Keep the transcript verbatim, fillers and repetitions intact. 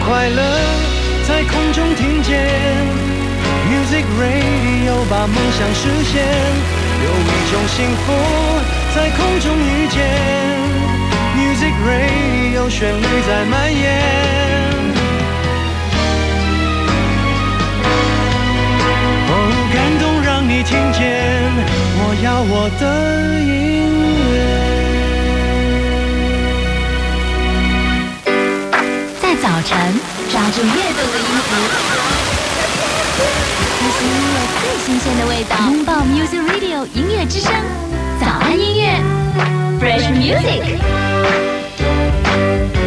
快乐在空中听见 Music Radio 把梦想实现，有一种幸福在空中遇见 Music Radio 旋律在蔓延。哦，感动让你听见，我要我的音乐。 在早晨抓住跃动的音符，呼吸音乐最新鲜的味道，拥抱 Music Radio 音乐之声，早安音乐 Fresh Music。